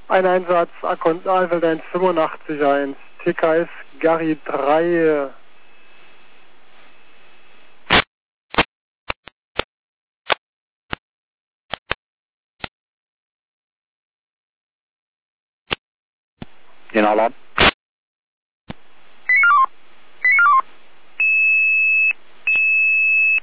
Ein Einsatz, Akkont Eifel 185-1, TKS Gary 3. In Alarm.